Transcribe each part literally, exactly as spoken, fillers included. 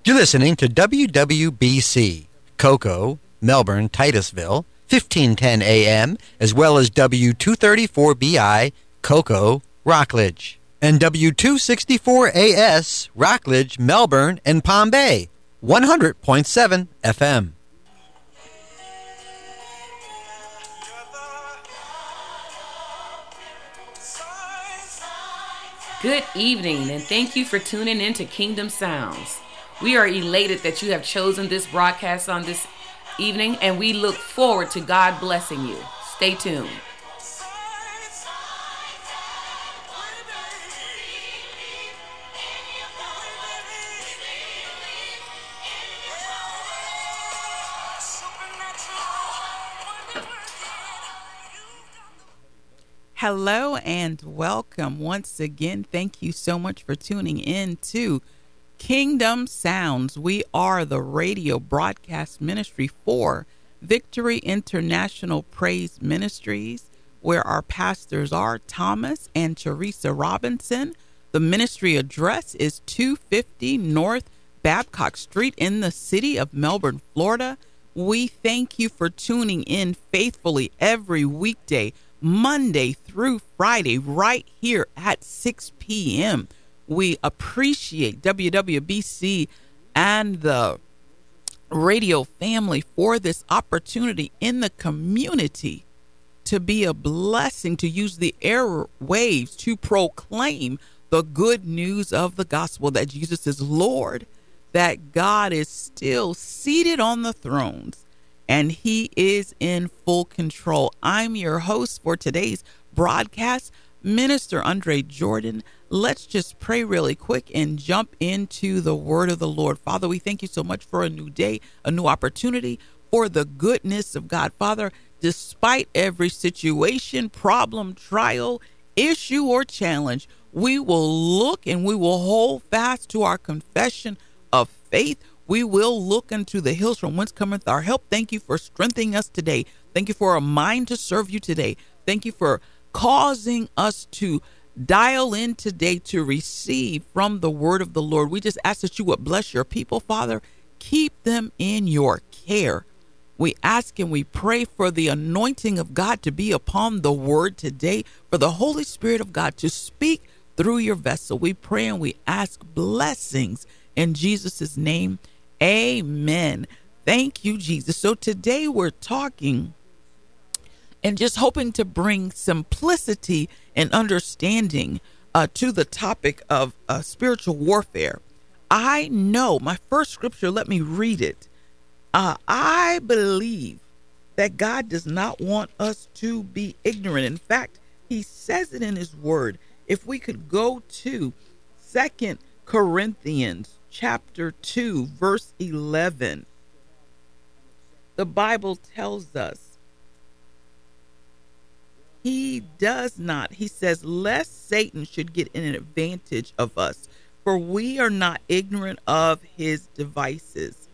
You're listening to W W B C, Cocoa, Melbourne, Titusville, fifteen ten A M, as well as W two thirty-four B I, Cocoa, Rockledge, and W two sixty-four A S, Rockledge, Melbourne, and Palm Bay, one hundred point seven F M. Good evening, and thank you for tuning in to Kingdom Sounds. We are elated that you have chosen this broadcast on this evening, and we look forward to God blessing you. Stay tuned. Hello and welcome once again. Thank you so much for tuning in to Kingdom Sounds. We are the radio broadcast ministry for Victory International Praise Ministries, where our pastors are Thomas and Teresa Robinson. The ministry address is two fifty North Babcock Street in the city of Melbourne, Florida. We thank you for tuning in faithfully every weekday, Monday through Friday, right here at six p.m. We appreciate W W B C and the radio family for this opportunity in the community to be a blessing, to use the airwaves to proclaim the good news of the gospel that Jesus is Lord, that God is still seated on the thrones, and he is in full control. I'm your host for today's broadcast, Minister Andre Jordan. Let's just pray really quick and jump into the word of the Lord. Father, we thank you so much for a new day, a new opportunity, for the goodness of God. Father, despite every situation, problem, trial, issue, or challenge, we will look and we will hold fast to our confession of faith. We will look unto the hills from whence cometh our help. Thank you for strengthening us today. Thank you for a mind to serve you today. Thank you for causing us to dial in today to receive from the word of the Lord. We just ask that you would bless your people, Father. Keep them in your care. We ask and we pray for the anointing of God to be upon the word today, for the Holy Spirit of God to speak through your vessel. We pray and we ask blessings in Jesus' name. Amen. Thank you, Jesus. So today we're talking and just hoping to bring simplicity and understanding uh, to the topic of uh, spiritual warfare. I know my first scripture, let me read it. Uh, I believe that God does not want us to be ignorant. In fact, he says it in his word. If we could go to Second Corinthians chapter two, verse eleven, the Bible tells us he does not, he says, lest Satan should get an advantage of us, for we are not ignorant of his devices.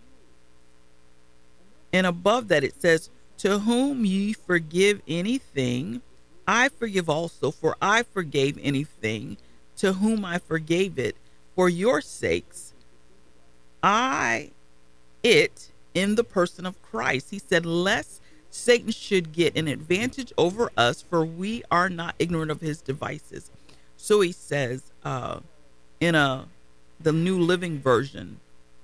And above that it says, to whom ye forgive anything, I forgive also, for I forgave anything to whom I forgave it. For your sakes, I, it, in the person of Christ. He said, lest Satan should get an advantage over us, for we are not ignorant of his devices. So he says, uh, in a the New Living Version,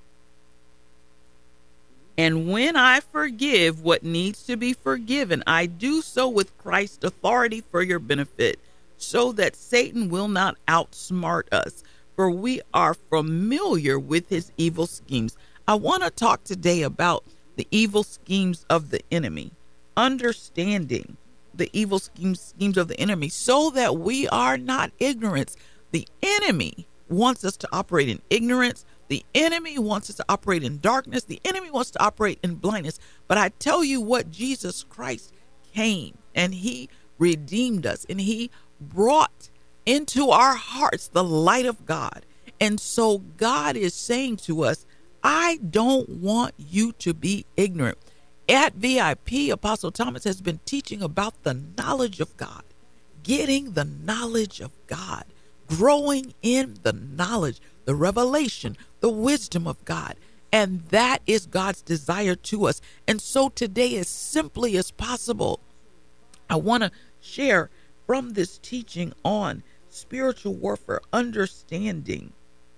and when I forgive what needs to be forgiven, I do so with Christ's authority for your benefit, so that Satan will not outsmart us, for we are familiar with his evil schemes. I want to talk today about the evil schemes of the enemy, understanding the evil schemes, schemes of the enemy, so that we are not ignorant. The enemy wants us to operate in ignorance. The enemy wants us to operate in darkness. The enemy wants to operate in blindness. But I tell you what, Jesus Christ came and he redeemed us and he brought into our hearts the light of God. And so God is saying to us, I don't want you to be ignorant. At V I P, Apostle Thomas has been teaching about the knowledge of God, getting the knowledge of God. growing in the knowledge, the revelation, the wisdom of God. And that is God's desire to us. And so today, as simply as possible, I want to share from this teaching on spiritual warfare, understanding,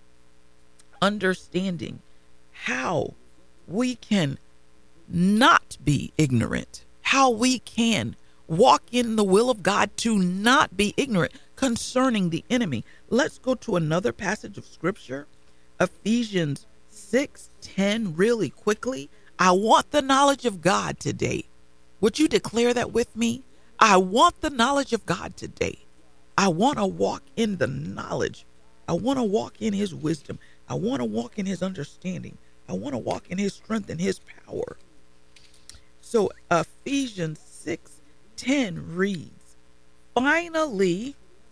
understanding how we can not be ignorant, how we can walk in the will of God to not be ignorant concerning the enemy. Let's go to another passage of scripture, Ephesians six ten, really quickly. I want the knowledge of God today. Would you declare that with me? I want the knowledge of God today. I want to walk in the knowledge. I want to walk in his wisdom. I want to walk in his understanding. I want to walk in his strength and his power. So Ephesians six ten reads, finally,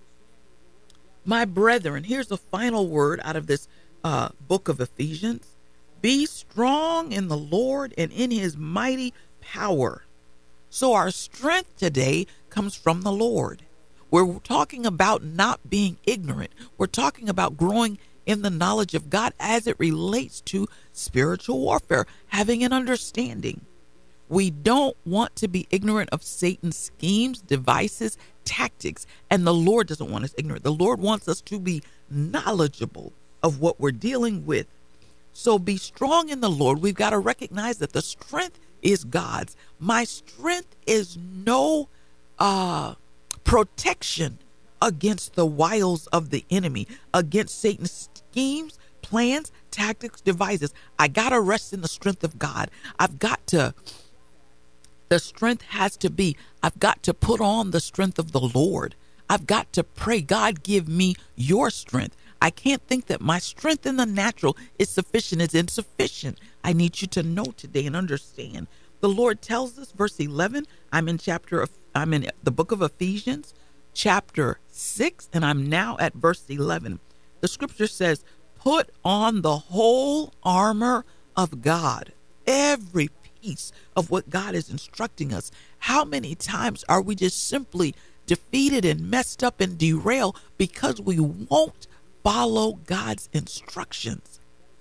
my brethren, here's the final word out of this uh, book of Ephesians. Be strong in the Lord and in his mighty power. So our strength today comes from the Lord. We're talking about not being ignorant. We're talking about growing in the knowledge of God as it relates to spiritual warfare, having an understanding. We don't want to be ignorant of Satan's schemes, devices, tactics, and the Lord doesn't want us ignorant. The Lord wants us to be knowledgeable of what we're dealing with. So be strong in the Lord. We've got to recognize that the strength is God's. My strength is no uh, protection against the wiles of the enemy, against Satan's schemes, plans, tactics, devices. I got to rest in the strength of God. I've got to, the strength has to be, I've got to put on the strength of the Lord. I've got to pray, God, give me your strength. I can't think that my strength in the natural is sufficient. It's insufficient. I need you to know today and understand. The Lord tells us, verse eleven, I'm in chapter of, I'm in the book of Ephesians, chapter six, and I'm now at verse eleven. The scripture says, put on the whole armor of God. Every piece of what God is instructing us. How many times are we just simply defeated and messed up and derailed because we won't follow God's instructions?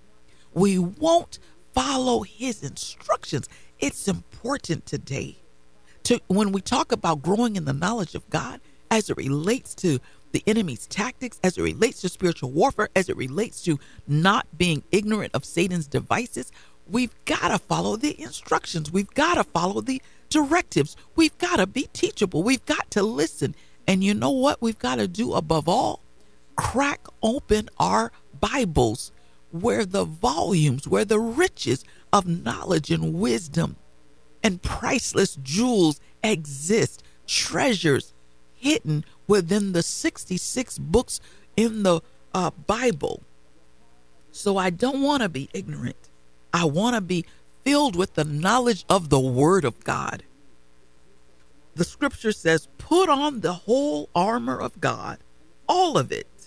We won't follow his instructions. It's important today to, when we talk about growing in the knowledge of God as it relates to the enemy's tactics, as it relates to spiritual warfare, as it relates to not being ignorant of Satan's devices, we've got to follow the instructions. We've got to follow the directives. We've got to be teachable. We've got to listen. And you know what we've got to do above all? Crack open our Bibles, where the volumes, where the riches of knowledge and wisdom and priceless jewels exist, treasures hidden within the sixty-six books in the uh, Bible. So I don't want to be ignorant. I want to be filled with the knowledge of the Word of God. The scripture says, put on the whole armor of God, all of it.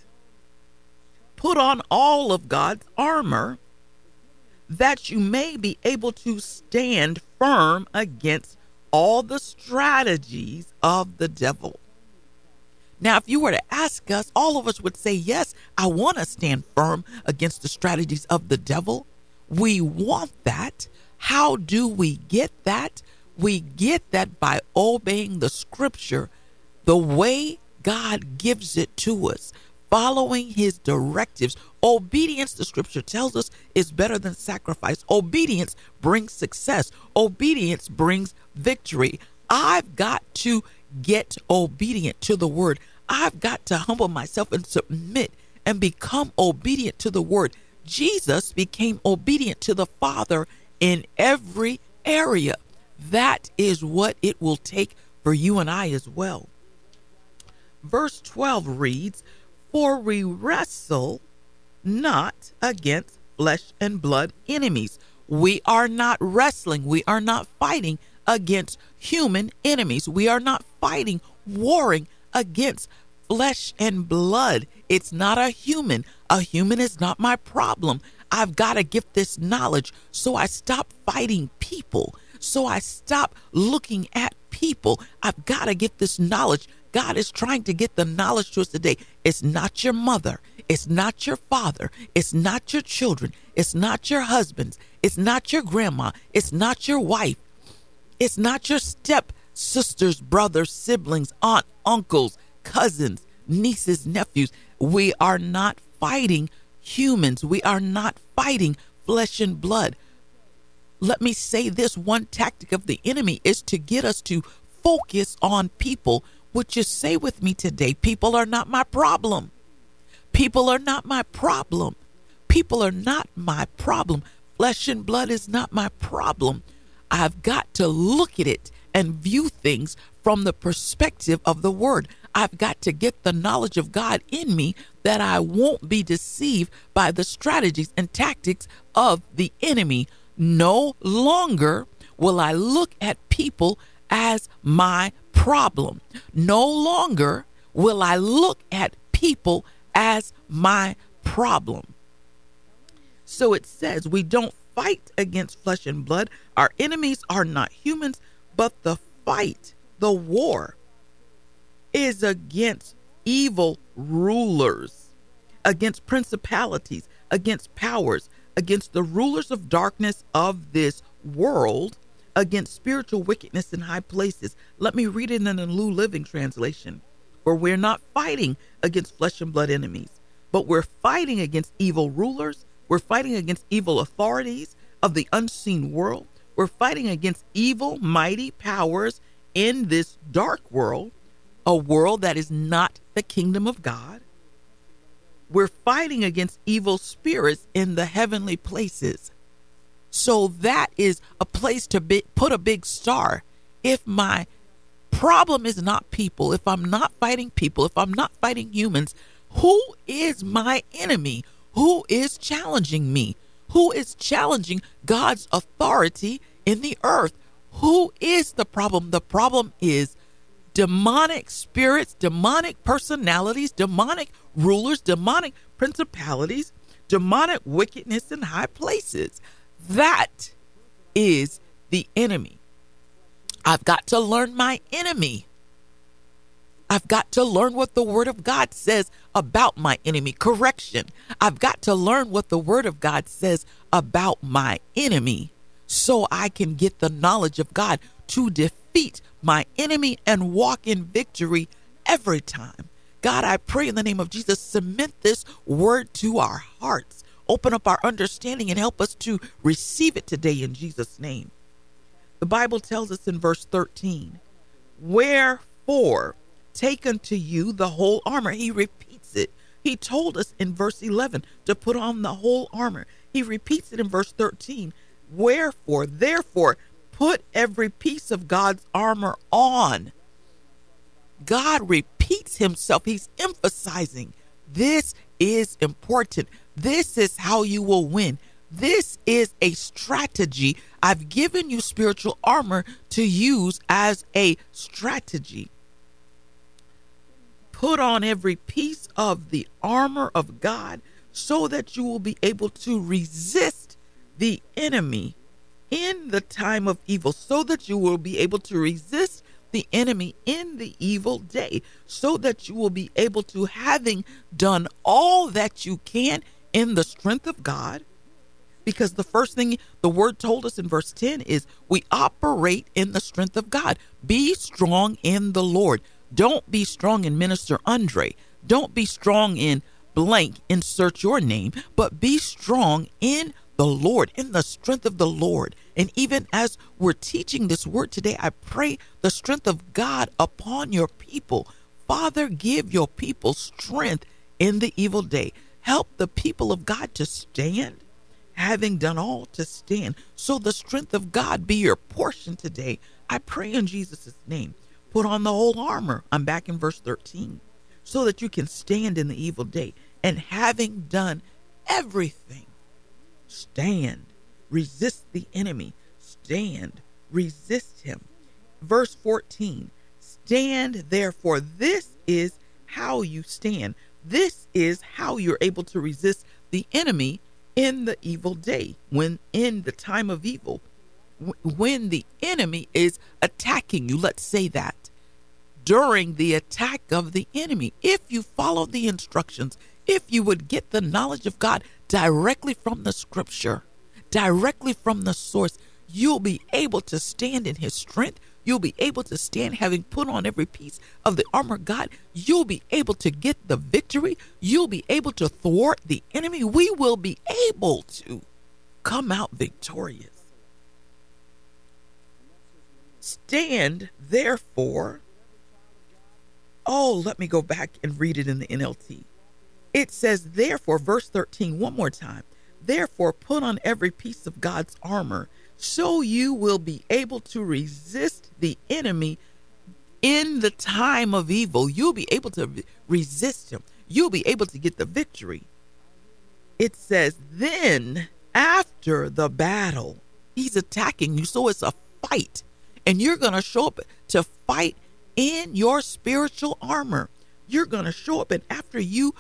Put on all of God's armor, that you may be able to stand firm against all the strategies of the devil. Now, if you were to ask us, all of us would say, yes, I want to stand firm against the strategies of the devil. We want that. How do we get that? We get that by obeying the scripture the way God gives it to us, following his directives. Obedience, the scripture tells us, is better than sacrifice. Obedience brings success. Obedience brings victory. I've got to get obedient to the word. I've got to humble myself and submit and become obedient to the word. Jesus became obedient to the Father in every area. That is what it will take for you and I as well. Verse twelve reads, for we wrestle not against flesh and blood enemies. We are not wrestling. We are not fighting against human enemies. We are not fighting, warring against flesh and blood. It's not a human. A human is not my problem. I've got to get this knowledge. So I stop fighting people. So I stop looking at people. I've got to get this knowledge. God is trying to get the knowledge to us today. It's not your mother. It's not your father. It's not your children. It's not your husbands. It's not your grandma. It's not your wife. It's not your step sisters, brothers, siblings, aunt, uncles, cousins, nieces, nephews. We are not fighting humans. We are not fighting flesh and blood. Let me say this, one tactic of the enemy is to get us to focus on people. Would you say with me today, people are not my problem. People are not my problem. People are not my problem. Flesh and blood is not my problem. I've got to look at it and view things from the perspective of the word. I've got to get the knowledge of God in me that I won't be deceived by the strategies and tactics of the enemy. No longer will I look at people as my problem. No longer will I look at people as my problem. So it says we don't fight against flesh and blood. Our enemies are not humans, but the fight, the war, is against evil rulers, against principalities, against powers, against the rulers of darkness of this world, against spiritual wickedness in high places. Let me read it in the New Living Translation. For we're not fighting against flesh and blood enemies, but we're fighting against evil rulers. We're fighting against evil authorities of the unseen world. We're fighting against evil, mighty powers in this dark world, a world that is not the kingdom of God. We're fighting against evil spirits in the heavenly places. So that is a place to be, put a big star. If my problem is not people, if I'm not fighting people, if I'm not fighting humans, who is my enemy? Who is challenging me? Who is challenging God's authority in the earth? Who is the problem? The problem is demonic spirits, demonic personalities, demonic rulers, demonic principalities, demonic wickedness in high places. That is the enemy. I've got to learn my enemy. I've got to learn what the word of God says about my enemy. Correction. I've got to learn what the word of God says about my enemy so I can get the knowledge of God to defeat my enemy and walk in victory every time. God, I pray in the name of Jesus, cement this word to our hearts. Open up our understanding and help us to receive it today in Jesus' name. The Bible tells us in verse thirteen, wherefore take unto you the whole armor. He repeats it. He told us in verse eleven to put on the whole armor. He repeats it in verse thirteen. Wherefore, therefore, put every piece of God's armor on. God repeats himself. He's emphasizing this is important. This is how you will win. This is a strategy. I've given you spiritual armor to use as a strategy. Put on every piece of the armor of God so that you will be able to resist the enemy in the time of evil, so that you will be able to resist the enemy in the evil day, so that you will be able to, having done all that you can in the strength of God, because the first thing the word told us in verse ten is we operate in the strength of God. Be strong in the Lord. Don't be strong in Minister Andre. Don't be strong in blank, insert your name, but be strong in the Lord, in the strength of the Lord. And even as we're teaching this word today, I pray the strength of God upon your people. Father, give your people strength in the evil day. Help the people of God to stand, having done all to stand. So the strength of God be your portion today. I pray in Jesus' name. Put on the whole armor. I'm back in verse thirteen. So that you can stand in the evil day. And having done everything, stand. Resist the enemy. Stand. Resist him. Verse fourteen. Stand therefore. This is how you stand. This is how you're able to resist the enemy in the evil day, when in the time of evil, when the enemy is attacking you. Let's say that. during the attack of the enemy. If you follow the instructions, if you would get the knowledge of God directly from the scripture, directly from the source, you'll be able to stand in his strength. You'll be able to stand having put on every piece of the armor of God. You'll be able to get the victory. You'll be able to thwart the enemy. We will be able to come out victorious. Stand, therefore. Oh, let me go back and read it in the N L T. It says, therefore, verse thirteen, one more time. Therefore, put on every piece of God's armor, so you will be able to resist the enemy in the time of evil. You'll be able to resist him. You'll be able to get the victory. It says, then after the battle, he's attacking you. So it's a fight. And you're going to show up to fight in your spiritual armor. You're going to show up, and after you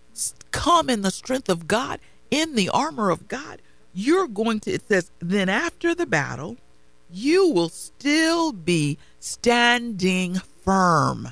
come in the strength of God, in the armor of God, you're going to, it says, then after the battle, you will still be standing firm.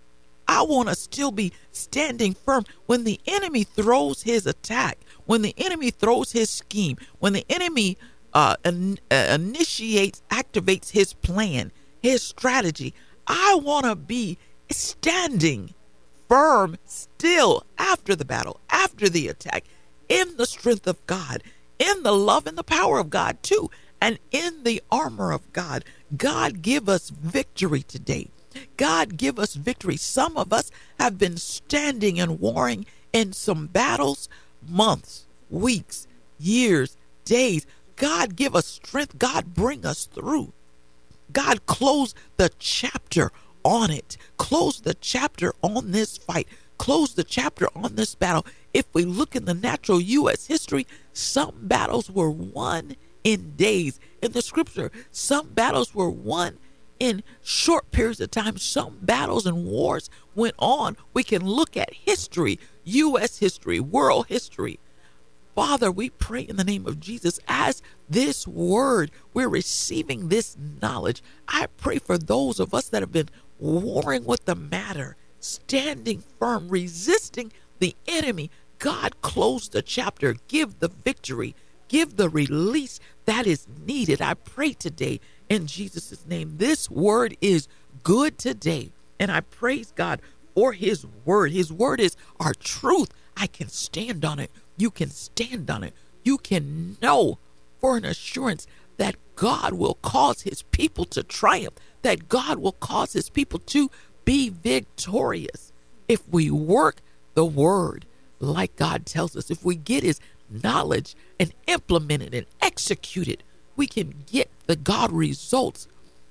I want to still be standing firm when the enemy throws his attack, when the enemy throws his scheme, when the enemy uh, in, uh, initiates, activates his plan, his strategy. I want to be standing firm still after the battle, after the attack, in the strength of God, in the love and the power of God too, and in the armor of God. God, give us victory today. God, give us victory. Some of us have been standing and warring in some battles, months, weeks, years, days. God, give us strength. God, bring us through. God, close the chapter on it. Close the chapter on this fight. Close the chapter on this battle. If we look in the natural U S history, some battles were won in days. In the scripture, some battles were won in short periods of time. Some battles and wars went on. We can look at history, U S history, world history. Father, we pray in the name of Jesus, as this word, we're receiving this knowledge. I pray for those of us that have been warring with the matter, standing firm, resisting the enemy. God, close the chapter, give the victory, give the release that is needed. I pray today in Jesus' name. This word is good today, and I praise God for his word. His word is our truth. I can stand on it. You can stand on it. You can know for an assurance that God will cause his people to triumph, that God will cause his people to be victorious. If we work the word like God tells us, if we get his knowledge and implement it and execute it, we can get the God results.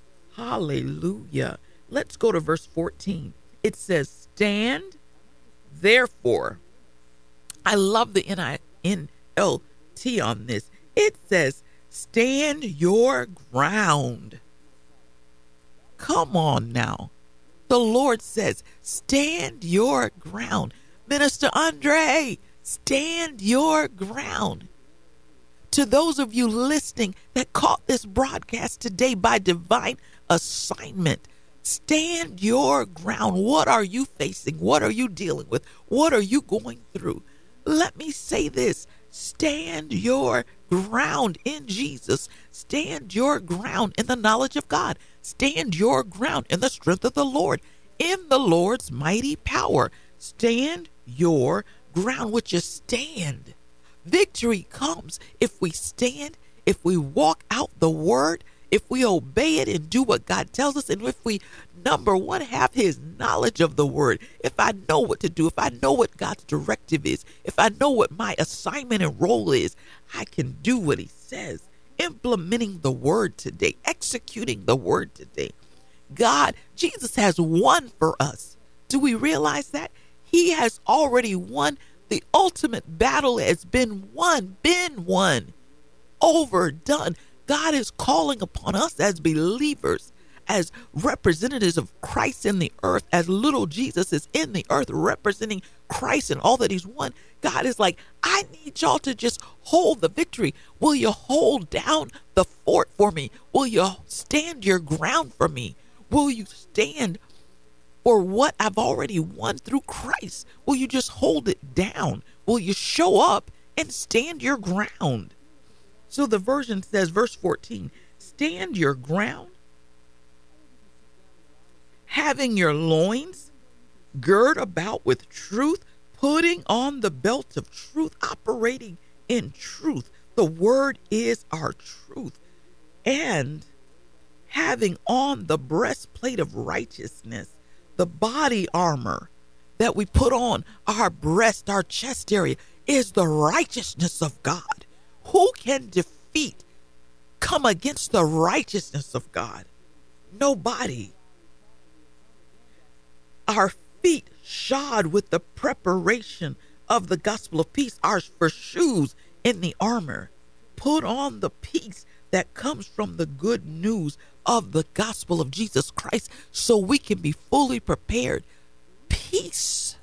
Hallelujah. Let's go to verse fourteen. It says, stand, therefore. I love the N L T on this. It says, stand your ground. Come on now. The Lord says, stand your ground. Minister Andre, stand your ground. To those of you listening that caught this broadcast today by divine assignment, stand your ground. What are you facing? What are you dealing with? What are you going through? Let me say this. Stand your ground in Jesus. Stand your ground in the knowledge of God. Stand your ground in the strength of the Lord, in the Lord's mighty power. Stand your ground, which is stand. Victory comes if we stand, if we walk out the word, if we obey it and do what God tells us, and if we, number one, have his knowledge of the word. If I know what to do, if I know what God's directive is, if I know what my assignment and role is, I can do what he says, implementing the word today, executing the word today. God, Jesus has won for us. Do we realize that? He has already won. The ultimate battle has been won, been won, overdone. God is calling upon us as believers, as representatives of Christ in the earth, as little Jesus is in the earth representing Christ and all that he's won. God is like, I need y'all to just hold the victory. Will you hold down the fort for me? Will you stand your ground for me? Will you stand or what I've already won through Christ? Will you just hold it down? Will you show up and stand your ground? So the version says, verse fourteen, stand your ground, having your loins girt about with truth, putting on the belt of truth, operating in truth. The word is our truth. And having on the breastplate of righteousness, the body armor that we put on our breast, our chest area, is the righteousness of God. Who can defeat, come against the righteousness of God? Nobody. Our feet shod with the preparation of the gospel of peace, are for shoes in the armor. Put on the peace that comes from the good news of the gospel of Jesus Christ, so we can be fully prepared. Peace.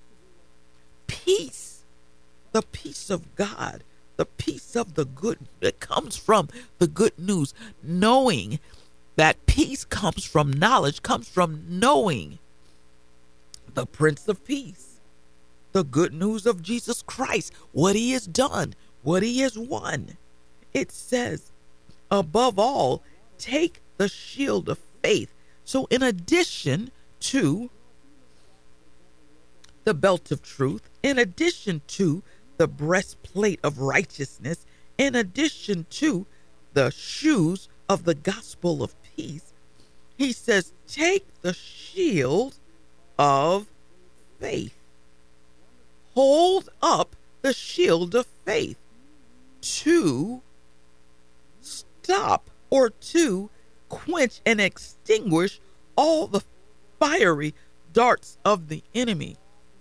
Peace. The peace of God. The peace of the good that comes from the good news. Knowing that peace comes from knowledge, comes from knowing the Prince of Peace, the good news of Jesus Christ, what he has done, what he has won. It says, above all, take the shield of faith. So in addition to the belt of truth, in addition to the breastplate of righteousness, in addition to the shoes of the gospel of peace, he says, take the shield of faith. Hold up the shield of faith to stop or to quench and extinguish all the fiery darts of the enemy.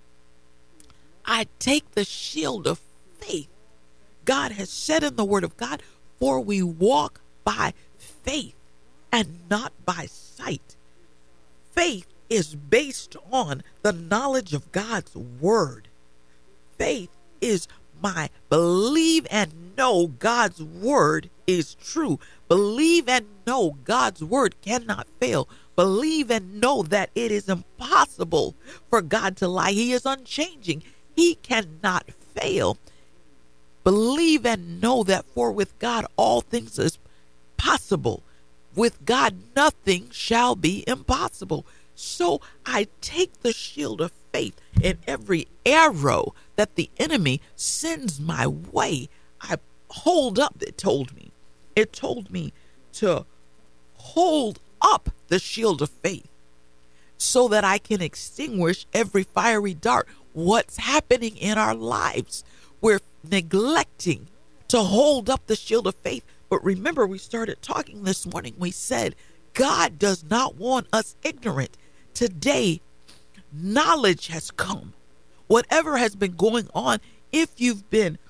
I take the shield of faith. God has said in the word of God, for we walk by faith and not by sight. Faith is based on the knowledge of God's word. Faith is my believe and know God's word is true. Believe and know God's word cannot fail. Believe and know that it is impossible for God to lie. He is unchanging. He cannot fail. Believe and know that for with God all things is possible. With God nothing shall be impossible. So I take the shield of faith, and every arrow that the enemy sends my way, I hold up, it told me. It told me to hold up the shield of faith so that I can extinguish every fiery dart. What's happening in our lives? We're neglecting to hold up the shield of faith. But remember, we started talking this morning. We said God does not want us ignorant. Today, knowledge has come. Whatever has been going on, if you've been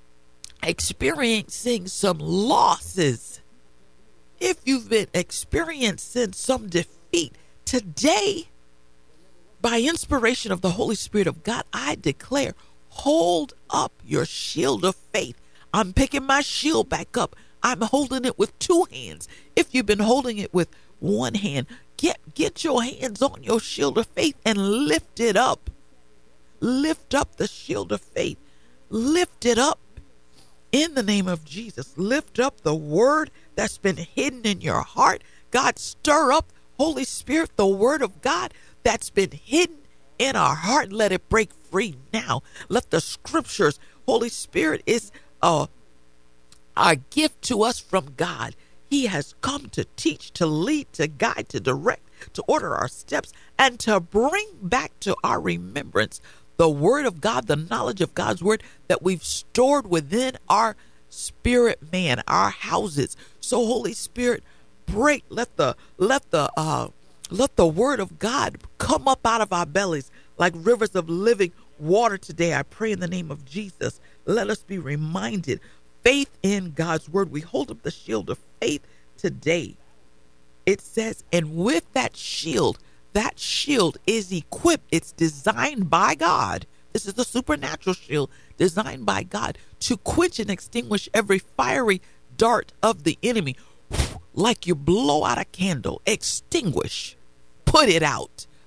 experiencing some losses, if you've been experiencing some defeat, today, by inspiration of the Holy Spirit of God, I declare, hold up your shield of faith. I'm picking my shield back up. I'm holding it with two hands. If you've been holding it with one hand, get get your hands on your shield of faith and lift it up. Lift up the shield of faith. Lift it up in the name of Jesus. Lift up the word that's been hidden in your heart. God, stir up, Holy Spirit, the word of God that's been hidden in our heart. Let it break free now. Let the scriptures, Holy Spirit, is a, a gift to us from God. He has come to teach, to lead, to guide, to direct, to order our steps, and to bring back to our remembrance the word of God, the knowledge of God's word that we've stored within our spirit man, our houses. So Holy Spirit, break, let the, let the, uh, let the word of God come up out of our bellies like rivers of living water today. I pray in the name of Jesus. Let us be reminded, faith in God's word. We hold up the shield of faith today. It says, and with that shield, that shield is equipped. It's designed by God. This is the supernatural shield designed by God to quench and extinguish every fiery dart of the enemy. Like you blow out a candle, extinguish, put it out.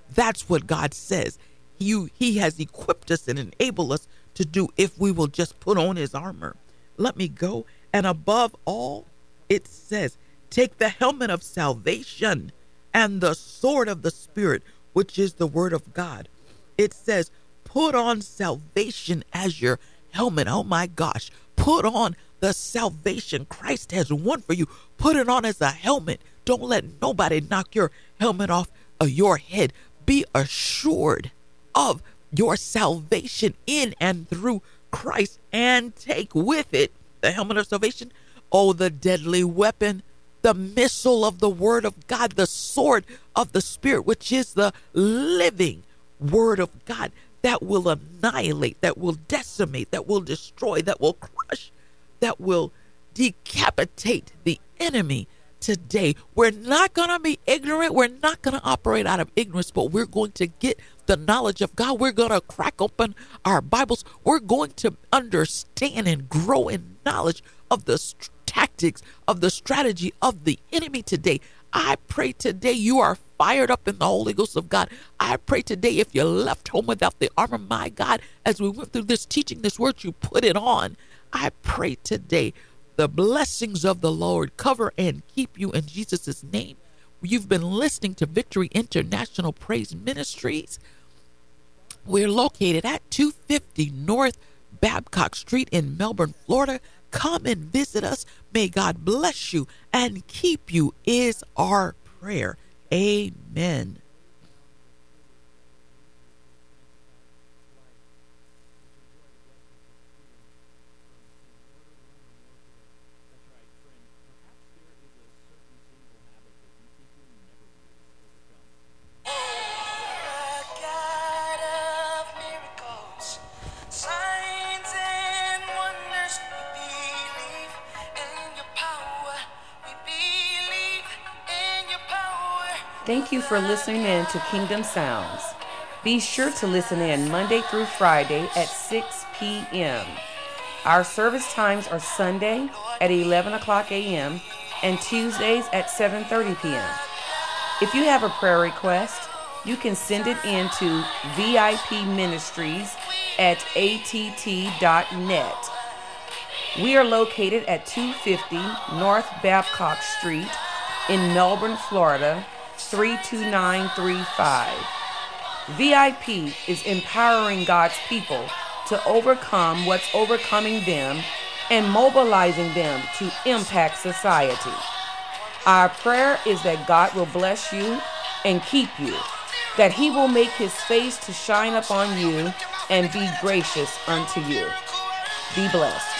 That's what God says. You, he has equipped us and enabled us to do if we will just put on his armor. Let me go. And above all, it says, take the helmet of salvation and the sword of the Spirit, which is the word of God. It says, put on salvation as your helmet. Oh my gosh. Put on the salvation Christ has won for you. Put it on as a helmet. Don't let nobody knock your helmet off of your head. Be assured of your salvation in and through Christ, and take with it the helmet of salvation. Oh, the deadly weapon, the missile of the word of God, the sword of the Spirit, which is the living word of God that will annihilate, that will decimate, that will destroy, that will crush, that will decapitate the enemy today. We're not going to be ignorant. We're not going to operate out of ignorance, but we're going to get the knowledge of God. We're going to crack open our Bibles. We're going to understand and grow in knowledge of the st- tactics, of the strategy of the enemy today. I pray today you are fired up in the Holy Ghost of God. I pray today if you left home without the armor, my God, as we went through this teaching, this word, you put it on. I pray today the blessings of the Lord cover and keep you in Jesus' name. You've been listening to Victory International Praise Ministries. We're located at two fifty North Babcock Street in Melbourne, Florida. Come and visit us. May God bless you and keep you is our prayer. Amen. Thank you for listening in to Kingdom Sounds. Be sure to listen in Monday through Friday at six p.m. Our service times are Sunday at eleven o'clock a.m. and Tuesdays at seven thirty p.m. If you have a prayer request, you can send it in to V I P Ministries at A T T dot net. We are located at two fifty North Babcock Street in Melbourne, Florida, three two nine three five. V I P is empowering God's people to overcome what's overcoming them and mobilizing them to impact society. Our prayer is that God will bless you and keep you, that he will make his face to shine upon you and be gracious unto you. Be blessed.